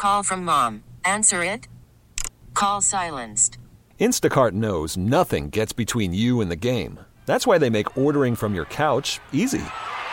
call from mom. Answer it. Call silenced. Instacart knows nothing gets between you and the game. That's why they make ordering from your couch easy.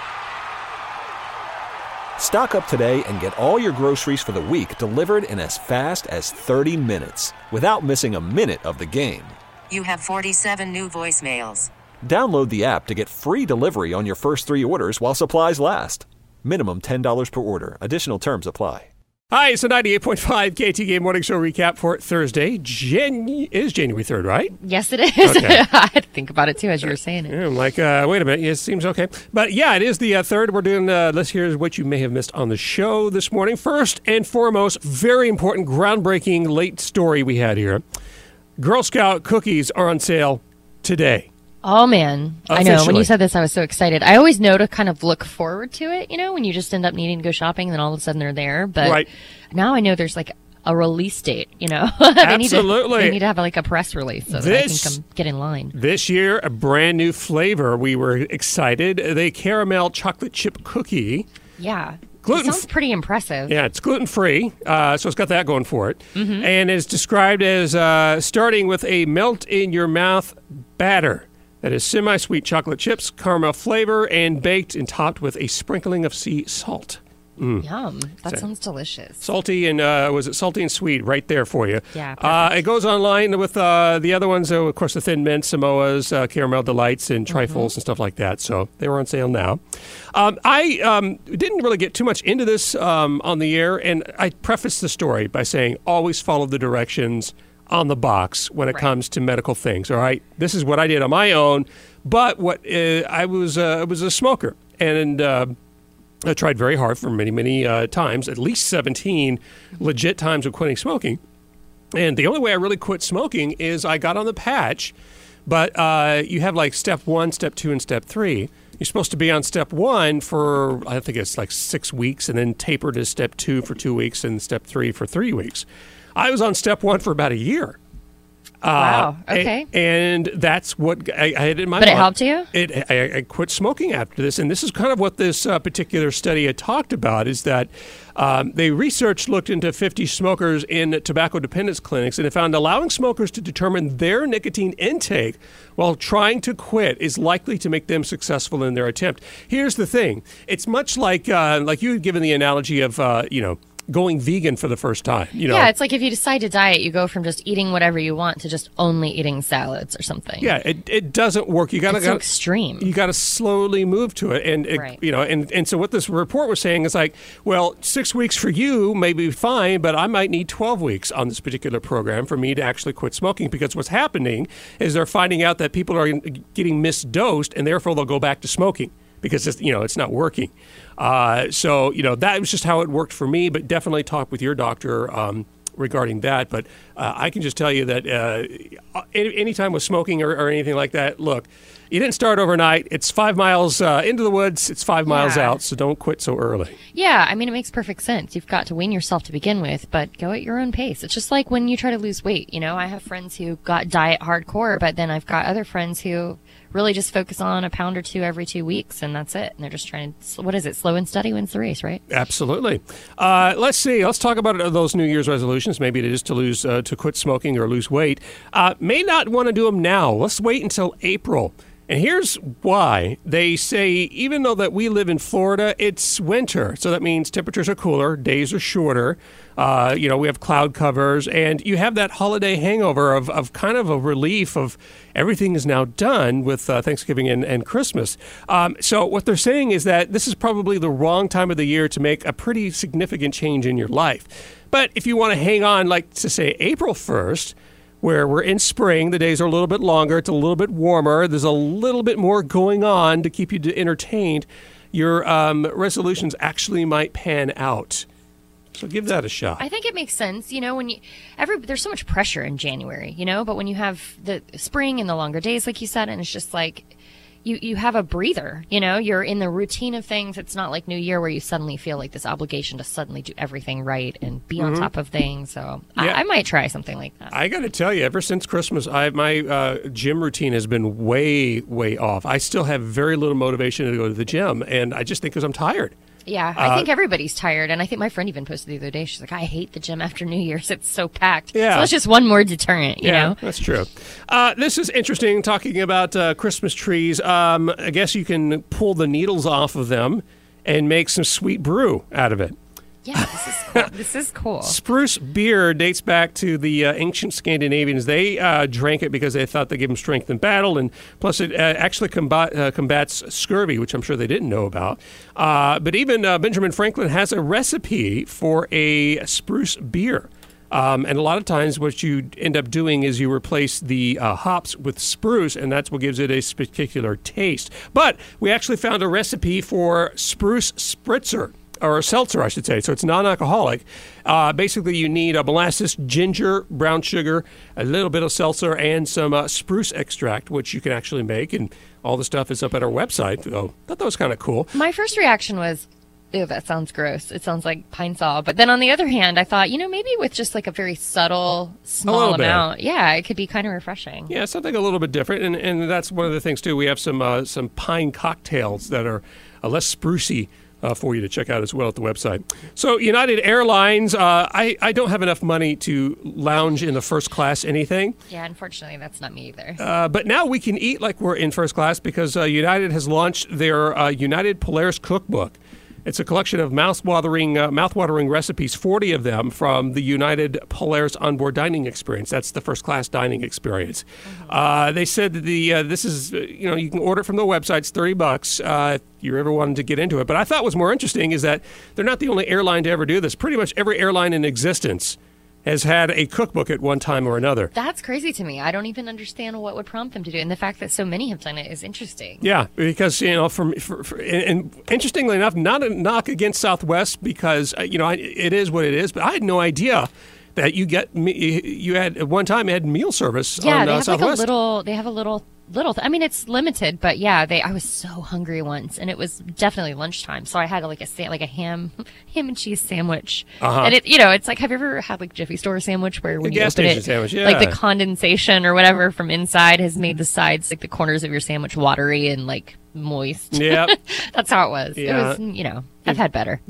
Stock up today and get all your groceries for the week delivered in as fast as 30 minutes without missing a minute of the game. You have 47 new voicemails. Download the app to get free delivery on your first 3 orders while supplies last. Minimum $10 per order. Additional terms apply. Hi, it's a 98.5 KTK Morning Show recap for Thursday. Is January 3rd, right? Yes, it is. Okay. I had to think about it, too, as you were saying it. Yeah, I'm like, wait a minute. Yeah, it seems okay. But yeah, it is the 3rd. We're doing, let's hear what you may have missed on the show this morning. First and foremost, very important, groundbreaking late story we had here. Girl Scout cookies are on sale today. Oh, man. I know. When you said this, I was so excited. I always know to kind of look forward to it, when you just end up needing to go shopping and then all of a sudden they're there. But now I know there's like a release date, Absolutely. They need to have like a press release so that I can come get in line. This year, a brand new flavor. We were excited. The caramel chocolate chip cookie. Yeah. It sounds pretty impressive. Yeah, it's gluten-free, so it's got that going for it. Mm-hmm. And is described as starting with a melt-in-your-mouth batter that is semi-sweet chocolate chips, caramel flavor, and baked and topped with a sprinkling of sea salt. Yum. That sounds delicious. Salty and, was it salty and sweet right there for you? Yeah. It goes online with the other ones, of course, the Thin Mint, Samoa's, Caramel Delights, and Trifles and stuff like that. So they were on sale now. I didn't really get too much into this on the air, and I prefaced the story by saying always follow the directions on the box when it comes to medical things, all right? This is what I did on my own, but I was a smoker, and I tried very hard for many, many times, at least 17 legit times of quitting smoking. And the only way I really quit smoking is I got on the patch, but you have like step 1, step 2, and step 3. You're supposed to be on step 1 for, I think it's like 6 weeks, and then taper to step 2 for 2 weeks, and step 3 for 3 weeks. I was on step 1 for about a year. Wow. Okay. And that's what I had in my mind. But it helped you? I quit smoking after this. And this is kind of what this particular study had talked about, is that they looked into 50 smokers in tobacco dependence clinics, and it found allowing smokers to determine their nicotine intake while trying to quit is likely to make them successful in their attempt. Here's the thing. It's much like you had given the analogy of, going vegan for the first time. Yeah, it's like if you decide to diet, you go from just eating whatever you want to just only eating salads or something. Yeah, it doesn't work. It's so extreme. You got to slowly move to it, and and so what this report was saying is like, well, 6 weeks for you may be fine, but I might need 12 weeks on this particular program for me to actually quit smoking, because what's happening is they're finding out that people are getting misdosed, and therefore they'll go back to smoking because it's not working. So that was just how it worked for me, but definitely talk with your doctor regarding that. But I can just tell you that anytime with smoking or anything like that, look, you didn't start overnight. It's 5 miles into the woods. It's 5 miles out, so don't quit so early. Yeah, I mean, it makes perfect sense. You've got to wean yourself to begin with, but go at your own pace. It's just like when you try to lose weight. I have friends who got diet hardcore, but then I've got other friends who really just focus on a pound or two every 2 weeks, and that's it. And they're just trying to, what is it? Slow and steady wins the race, right? Absolutely. Let's see. Let's talk about those New Year's resolutions. Maybe it is to quit smoking or lose weight. May not want to do them now. Let's wait until April. And here's why. They say even though that we live in Florida, it's winter. So that means temperatures are cooler, days are shorter. We have cloud covers, and you have that holiday hangover of kind of a relief of everything is now done with Thanksgiving and Christmas. So what they're saying is that this is probably the wrong time of the year to make a pretty significant change in your life. But if you want to hang on, like to say April 1st, where we're in spring, the days are a little bit longer, it's a little bit warmer, there's a little bit more going on to keep you entertained, your resolutions actually might pan out. So give that a shot. I think it makes sense. When there's so much pressure in January, but when you have the spring and the longer days, like you said, and it's just like you have a breather, you're in the routine of things. It's not like New Year where you suddenly feel like this obligation to suddenly do everything right and be on top of things. So yeah. I might try something like that. I got to tell you, ever since Christmas, my gym routine has been way, way off. I still have very little motivation to go to the gym, and I just think because I'm tired. Yeah, I think everybody's tired. And I think my friend even posted the other day, she's like, I hate the gym after New Year's. It's so packed. Yeah. So it's just one more deterrent, you know? That's true. This is interesting, talking about Christmas trees. I guess you can pull the needles off of them and make some sweet brew out of it. Yeah, this is cool. This is cool. Spruce beer dates back to the ancient Scandinavians. They drank it because they thought they gave them strength in battle, and plus it actually combats scurvy, which I'm sure they didn't know about. But even Benjamin Franklin has a recipe for a spruce beer. And a lot of times what you end up doing is you replace the hops with spruce, and that's what gives it a particular taste. But we actually found a recipe for spruce spritzer. Or a seltzer, I should say. So it's non-alcoholic. Basically, you need molasses, ginger, brown sugar, a little bit of seltzer, and some spruce extract, which you can actually make. And all the stuff is up at our website. So I thought that was kind of cool. My first reaction was, ew, that sounds gross. It sounds like Pine Sol. But then on the other hand, I thought, maybe with just like a very subtle, small amount, it could be kind of refreshing. Yeah, something a little bit different. And that's one of the things, too. We have some pine cocktails that are less sprucey. For you to check out as well at the website. So United Airlines, I don't have enough money to lounge in the first class anything. Yeah, unfortunately, that's not me either. But now we can eat like we're in first class because United has launched their United Polaris Cookbook. It's a collection of mouth-watering recipes, 40 of them from the United Polaris onboard dining experience. That's the first-class dining experience. They said that this is, you can order it from the website. It's $30 if you ever wanted to get into it. But I thought what was more interesting is that they're not the only airline to ever do this. Pretty much every airline in existence has had a cookbook at one time or another. That's crazy to me. I don't even understand what would prompt them to do it. And the fact that so many have done it is interesting. Yeah, because, and interestingly enough, not a knock against Southwest because, it is what it is, but I had no idea that you had, at one time, had meal service on Southwest. Yeah, they have a little I mean, it's limited, but yeah, I was so hungry once, and it was definitely lunchtime, so I had like a ham and cheese sandwich. And it's like, have you ever had like Jiffy Store sandwich where when you open it, sandwich, yeah. like the condensation or whatever from inside has made the sides, like the corners of your sandwich, watery and like moist. Yeah, that's how it was. Yeah. It was, I've had better.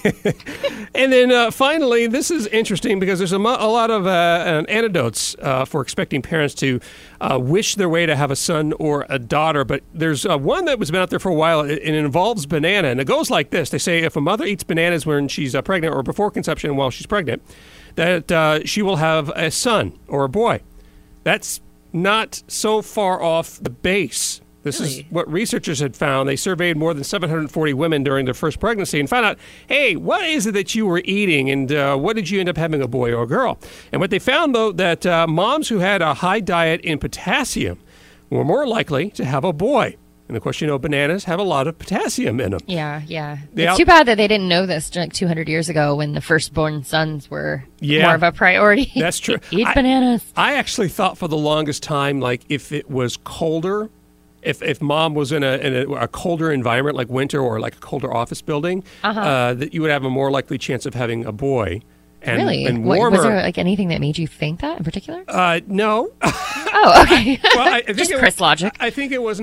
And then finally, this is interesting because there's a lot of anecdotes for expecting parents to wish their way to have a son or a daughter. But there's one that was been out there for a while. It involves banana. And it goes like this. They say if a mother eats bananas when she's pregnant or before conception while she's pregnant, that she will have a son or a boy. That's not so far off the base. This is what researchers had found. They surveyed more than 740 women during their first pregnancy and found out, hey, what is it that you were eating and what did you end up having, a boy or a girl? And what they found, though, that moms who had a high diet in potassium were more likely to have a boy. And of course, bananas have a lot of potassium in them. Yeah. It's too bad that they didn't know this like 200 years ago when the firstborn sons were more of a priority. That's true. Eat bananas. I actually thought for the longest time, like if it was colder, if mom was in a colder environment like winter or like a colder office building, that you would have a more likely chance of having a boy. And, really? And warmer. Was there like anything that made you think that in particular? No. Oh, okay. Well, I think just Chris logic. I think it was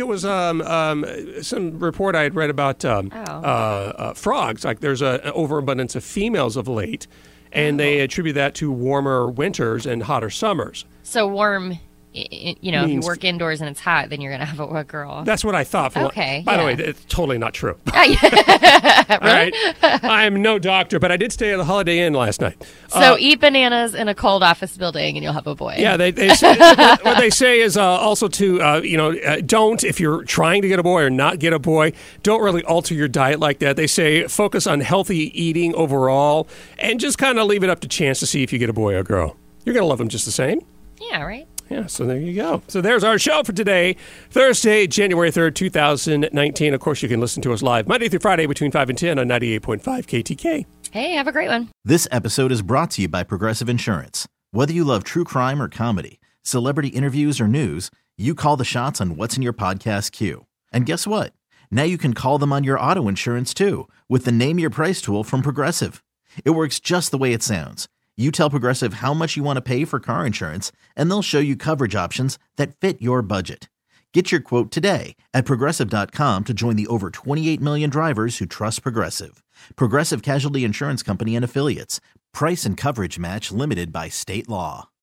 some report I had read about frogs. Like there's an overabundance of females of late, and they attribute that to warmer winters and hotter summers. So warm. If you work indoors and it's hot, then you're going to have a girl. That's what I thought. Okay. By the way, it's totally not true. Really? All right. I'm no doctor, but I did stay at the Holiday Inn last night. So eat bananas in a cold office building and you'll have a boy. Yeah, they say, what they say is also to, don't, if you're trying to get a boy or not get a boy, don't really alter your diet like that. They say focus on healthy eating overall and just kind of leave it up to chance to see if you get a boy or girl. You're going to love them just the same. Yeah, right. Yeah, so there you go. So there's our show for today, Thursday, January 3rd, 2019. Of course, you can listen to us live Monday through Friday between 5 and 10 on 98.5 KTK. Hey, have a great one. This episode is brought to you by Progressive Insurance. Whether you love true crime or comedy, celebrity interviews or news, you call the shots on what's in your podcast queue. And guess what? Now you can call them on your auto insurance too with the Name Your Price tool from Progressive. It works just the way it sounds. You tell Progressive how much you want to pay for car insurance, and they'll show you coverage options that fit your budget. Get your quote today at Progressive.com to join the over 28 million drivers who trust Progressive. Progressive Casualty Insurance Company and Affiliates. Price and coverage match limited by state law.